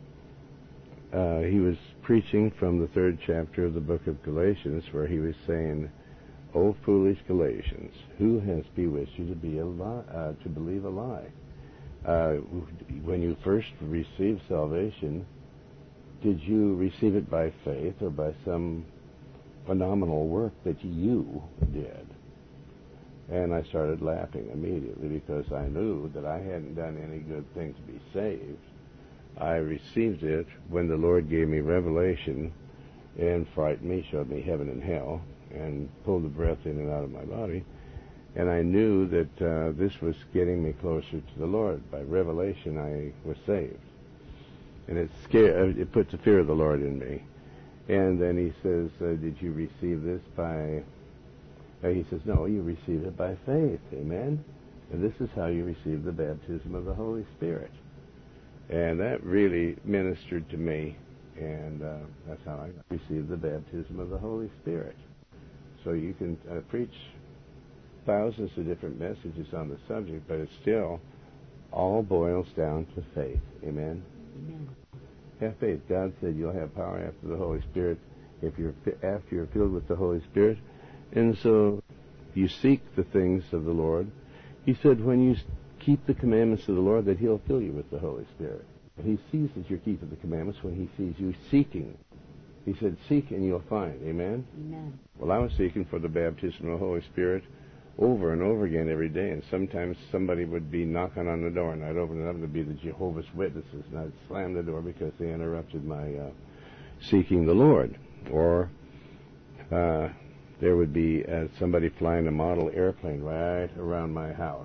uh, he was preaching from the third chapter of the book of Galatians, where he was saying, "O foolish Galatians, who has bewitched you to be a li- uh, to believe a lie? Uh, when you first received salvation, did you receive it by faith or by some phenomenal work that you did?" And I started laughing immediately, because I knew that I hadn't done any good thing to be saved. I received it when the Lord gave me revelation and frightened me, showed me heaven and hell, and pulled the breath in and out of my body. And I knew that uh, this was getting me closer to the Lord. By revelation, I was saved. And it scared, it put the fear of the Lord in me. And then he says, uh, did you receive this by... Uh, he says, no, you receive it by faith. Amen? And this is how you receive the baptism of the Holy Spirit. And that really ministered to me. And uh, that's how I received the baptism of the Holy Spirit. So you can uh, preach thousands of different messages on the subject, but it still all boils down to faith. Amen? Amen. Have faith. God said you'll have power after the Holy Spirit if you're after you're filled with the Holy Spirit. And so you seek the things of the Lord. He said when you keep the commandments of the Lord, that he'll fill you with the Holy Spirit. He sees that you're keeping the commandments when he sees you seeking. He said, seek and you'll find. Amen? Amen. Well, I was seeking for the baptism of the Holy Spirit over and over again every day, and sometimes somebody would be knocking on the door, and I'd open it up, and it'd be the Jehovah's Witnesses, and I'd slam the door because they interrupted my uh, seeking the Lord. Or uh, there would be uh, somebody flying a model airplane right around my house,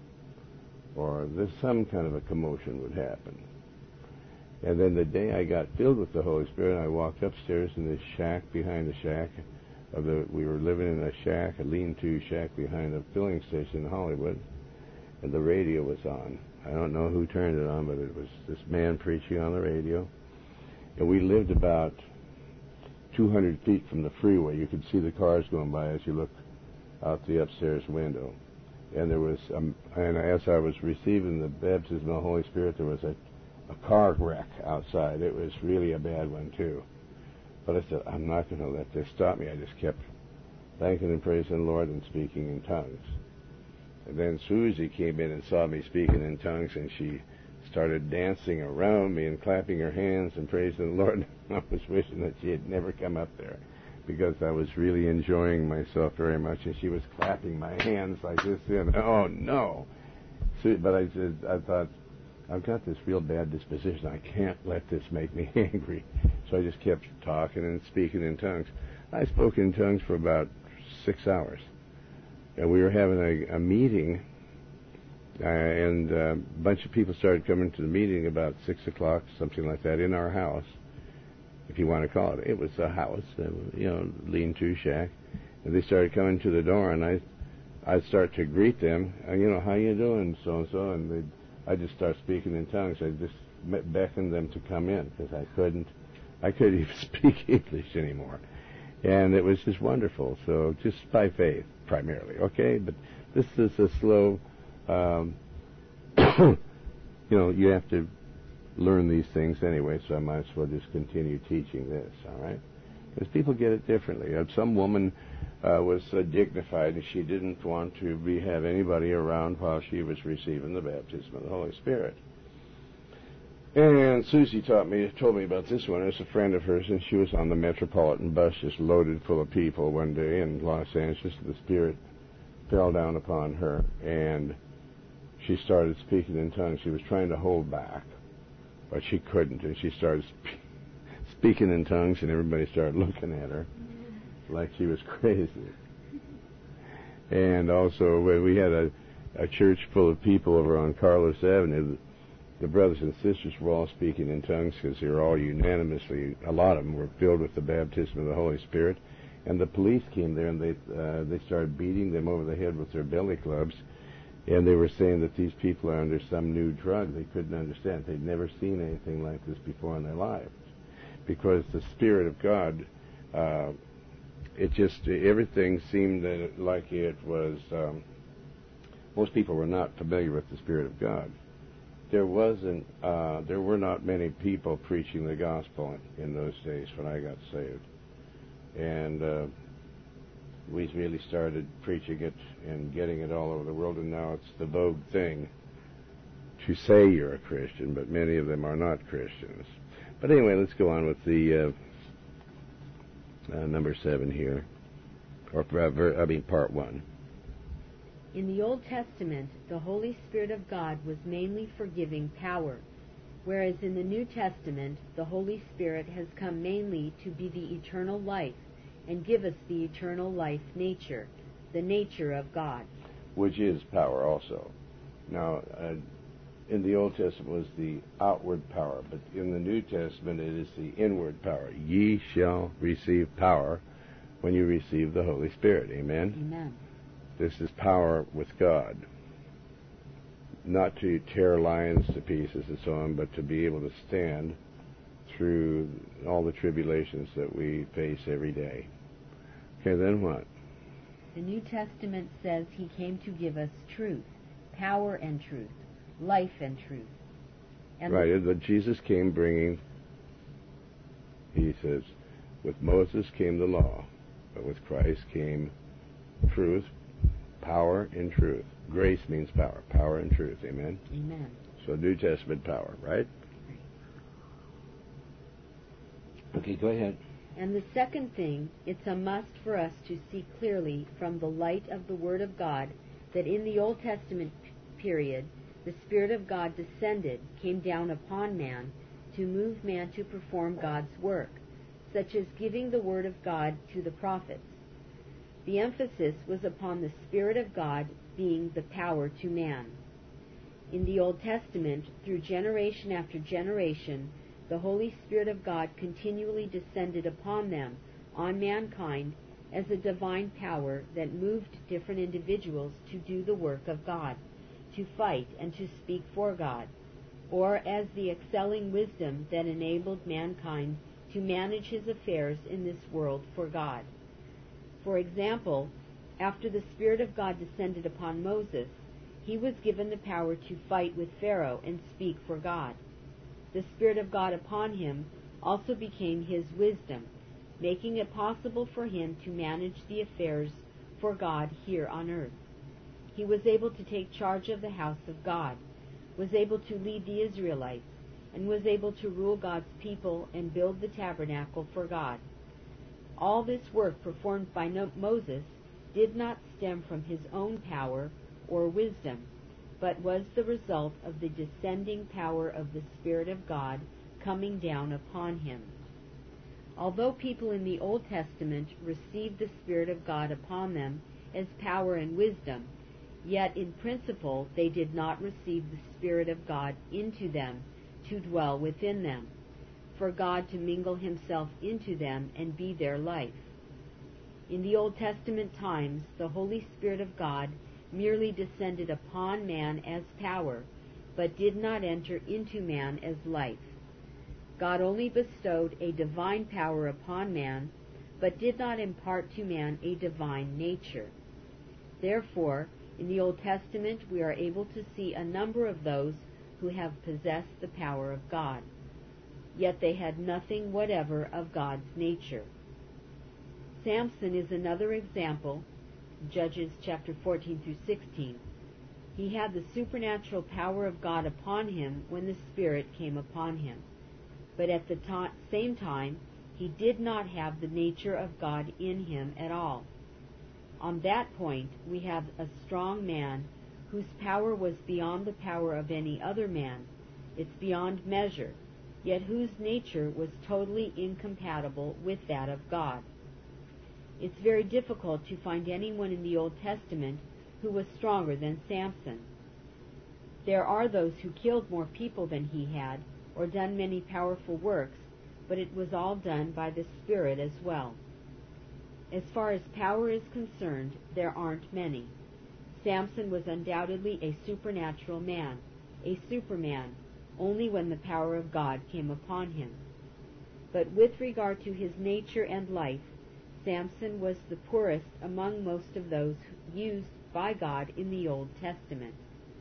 or there's some kind of a commotion would happen. And then the day I got filled with the Holy Spirit, I walked upstairs in this shack behind the shack. Of the, we were living in a shack, a lean-to shack behind a filling station in Hollywood, and the radio was on. I don't know who turned it on, but it was this man preaching on the radio. And we lived about two hundred feet from the freeway. You could see the cars going by as you looked out the upstairs window. And there was, um, and as I was receiving the baptism of the Holy Spirit, there was a, a car wreck outside. It was really a bad one, too. But I said, I'm not going to let this stop me. I just kept thanking and praising the Lord and speaking in tongues. And then Susie came in and saw me speaking in tongues, and she started dancing around me and clapping her hands and praising the Lord. I was wishing that she had never come up there, because I was really enjoying myself very much, and she was clapping my hands like this, and oh no. So, but I said, I thought, I've got this real bad disposition. I can't let this make me angry. So I just kept talking and speaking in tongues. I spoke in tongues for about six hours. And we were having a, a meeting Uh, and uh, a bunch of people started coming to the meeting about six o'clock, something like that, in our house, if you want to call it. It was a house, uh, you know, lean-to shack. And they started coming to the door, and I, I'd start to greet them. Uh, you know, how you doing, so-and-so? And they'd, I'd just start speaking in tongues. I'd just beckon them to come in, because I couldn't, I couldn't even speak English anymore. And it was just wonderful. So just by faith, primarily, okay? But this is a slow... Um, you know, you have to learn these things anyway, so I might as well just continue teaching this, all right? Because people get it differently. Uh, some woman uh, was uh, dignified, and she didn't want to be, have anybody around while she was receiving the baptism of the Holy Spirit. And Susie taught me, told me about this one. It's a friend of hers, and she was on the Metropolitan bus just loaded full of people one day in Los Angeles. The Spirit fell down upon her, and she started speaking in tongues. She was trying to hold back, but she couldn't, and she started sp- speaking in tongues, and everybody started looking at her like she was crazy. And also, when we had a, a church full of people over on Carlos Avenue, the, the brothers and sisters were all speaking in tongues because they were all unanimously, a lot of them were filled with the baptism of the Holy Spirit. And the police came there, and they uh, they started beating them over the head with their billy clubs. And they were saying that these people are under some new drug they couldn't understand. They'd never seen anything like this before in their lives. Because the Spirit of God, uh, it just, everything seemed that it, like it was, um, most people were not familiar with the Spirit of God. There wasn't, uh, there were not many people preaching the gospel in, in those days when I got saved. And, uh, we really started preaching it and getting it all over the world, and now it's the vogue thing to say you're a Christian, but many of them are not Christians. But anyway, let's go on with the uh, uh, number seven here, or I mean part one. In the Old Testament, the Holy Spirit of God was mainly for giving power, whereas in the New Testament, the Holy Spirit has come mainly to be the eternal life and give us the eternal life nature, the nature of God. Which is power also. Now, uh, in the Old Testament was the outward power, but in the New Testament it is the inward power. Ye shall receive power when you receive the Holy Spirit. Amen? Amen. This is power with God. Not to tear lions to pieces and so on, but to be able to stand through all the tribulations that we face every day. Okay, then what? The New Testament says he came to give us truth, power and truth, life and truth. And right, but Jesus came bringing, he says, with Moses came the law, but with Christ came truth, power and truth. Grace means power, power and truth, amen? Amen. So New Testament power, right? Okay, go ahead. And the second thing, it's a must for us to see clearly from the light of the Word of God that in the Old Testament period, the Spirit of God descended, came down upon man to move man to perform God's work, such as giving the Word of God to the prophets. The emphasis was upon the Spirit of God being the power to man. In the Old Testament, through generation after generation, the Holy Spirit of God continually descended upon them, on mankind, as a divine power that moved different individuals to do the work of God, to fight and to speak for God, or as the excelling wisdom that enabled mankind to manage his affairs in this world for God. For example, after the Spirit of God descended upon Moses, he was given the power to fight with Pharaoh and speak for God. The Spirit of God upon him also became his wisdom, making it possible for him to manage the affairs for God here on earth. He was able to take charge of the house of God, was able to lead the Israelites, and was able to rule God's people and build the tabernacle for God. All this work performed by Moses did not stem from his own power or wisdom, but was the result of the descending power of the Spirit of God coming down upon him. Although people in the Old Testament received the Spirit of God upon them as power and wisdom, Yet in principle they did not receive the Spirit of God into them to dwell within them, for God to mingle himself into them and be their life. In the Old Testament times, the Holy Spirit of God merely descended upon man as power, but did not enter into man as life. God only bestowed a divine power upon man, but did not impart to man a divine nature. Therefore, in the Old Testament we are able to see a number of those who have possessed the power of God, yet they had nothing whatever of God's nature. Samson is another example, Judges chapter fourteen through sixteen. He had the supernatural power of God upon him when the Spirit came upon him, but at the to- same time he did not have the nature of God in him at all. On that point we have a strong man whose power was beyond the power of any other man. It's beyond measure, yet whose nature was totally incompatible with that of God. It's very difficult to find anyone in the Old Testament who was stronger than Samson. There are those who killed more people than he had, or done many powerful works, but it was all done by the Spirit as well. As far as power is concerned, there aren't many. Samson was undoubtedly a supernatural man, a superman, only when the power of God came upon him. But with regard to his nature and life, Samson was the poorest among most of those used by God in the Old Testament.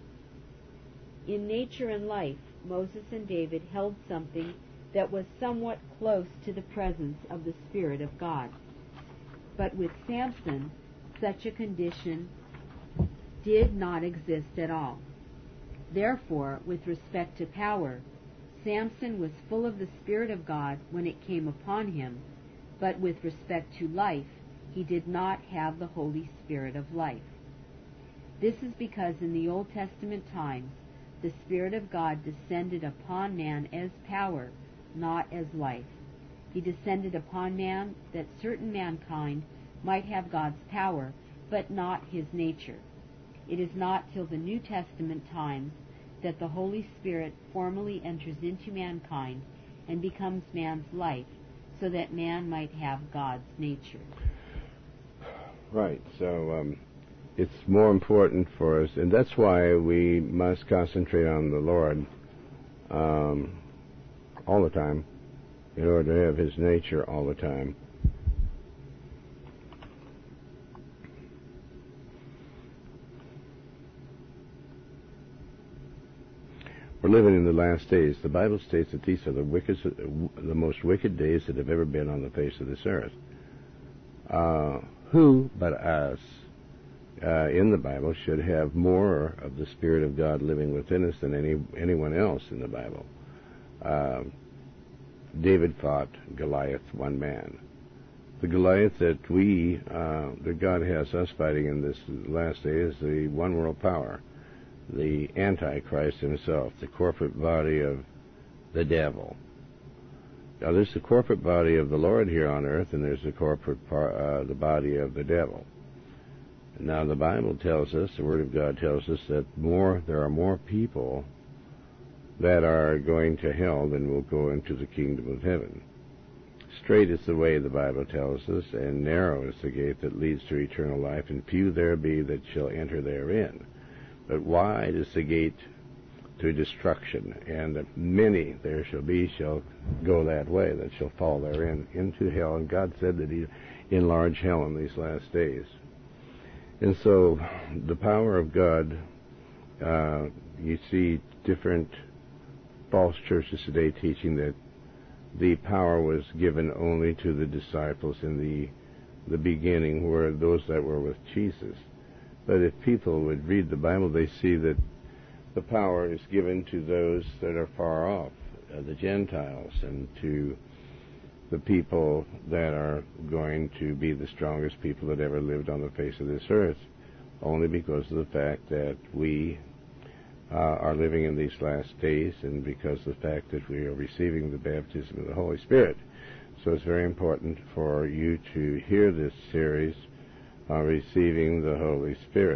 In nature and life, Moses and David held something that was somewhat close to the presence of the Spirit of God. But with Samson, such a condition did not exist at all. Therefore, with respect to power, Samson was full of the Spirit of God when it came upon him, but with respect to life, he did not have the Holy Spirit of life. This is because in the Old Testament times, the Spirit of God descended upon man as power, not as life. He descended upon man that certain mankind might have God's power, but not his nature. It is not till the New Testament times that the Holy Spirit formally enters into mankind and becomes man's life, so that man might have God's nature. Right, so um, it's more important for us, and that's why we must concentrate on the Lord um, all the time, in order to have his nature all the time. We're living in the last days. The Bible states that these are the wicked, the most wicked days that have ever been on the face of this earth. Uh, who but us uh, in the Bible should have more of the Spirit of God living within us than any anyone else in the Bible? Uh, David fought Goliath, one man. The Goliath that we, uh, that God has us fighting in this last day is the one world power, the Antichrist himself, the corporate body of the devil. Now, there's the corporate body of the Lord here on earth, and there's the corporate par- uh, the body of the devil. Now, the Bible tells us, the Word of God tells us, that more there are more people that are going to hell than will go into the kingdom of heaven. Straight is the way, the Bible tells us, and narrow is the gate that leads to eternal life, and few there be that shall enter therein. But wide is the gate to destruction, and many there shall be shall go that way, that shall fall therein into hell. And God said that he enlarge hell in these last days. And so the power of God, uh, you see different false churches today teaching that the power was given only to the disciples in the the beginning, were those that were with Jesus. But if people would read the Bible, they see that the power is given to those that are far off, uh, the Gentiles, and to the people that are going to be the strongest people that ever lived on the face of this earth, only because of the fact that we uh, are living in these last days, and because of the fact that we are receiving the baptism of the Holy Spirit. So it's very important for you to hear this series on receiving the Holy Spirit.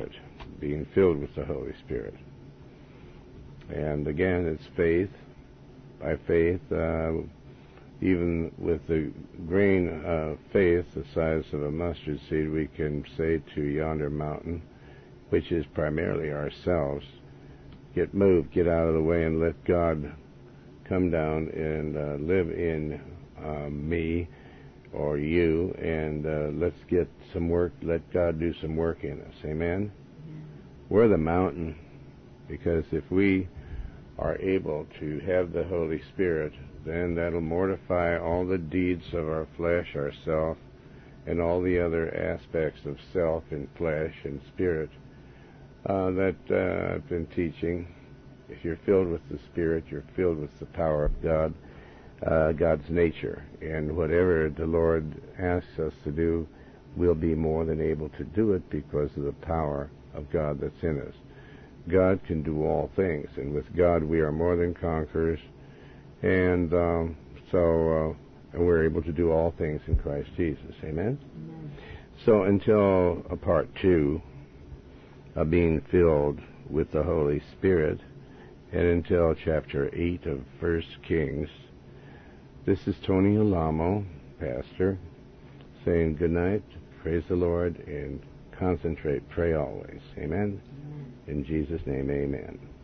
being filled with the Holy Spirit. And again, it's faith. By faith, uh, even with the grain of faith the size of a mustard seed, we can say to yonder mountain, which is primarily ourselves, get moved, get out of the way, and let God come down and uh, live in uh, me or you, and uh, let's get some work, let God do some work in us. Amen? Mm-hmm. We're the mountain, because if we are able to have the Holy Spirit, then that'll mortify all the deeds of our flesh, our self, and all the other aspects of self and flesh and spirit uh, that uh, I've been teaching. If you're filled with the Spirit, you're filled with the power of God, uh, God's nature. And whatever the Lord asks us to do, we'll be more than able to do it because of the power of God that's in us. God can do all things, and with God we are more than conquerors, and um, so uh, and we're able to do all things in Christ Jesus. Amen? Amen. So until uh, part two of being filled with the Holy Spirit, and until chapter eight of First Kings, this is Tony Alamo, pastor, saying good night, praise the Lord, and concentrate, pray always. Amen? Amen. In Jesus' name, amen.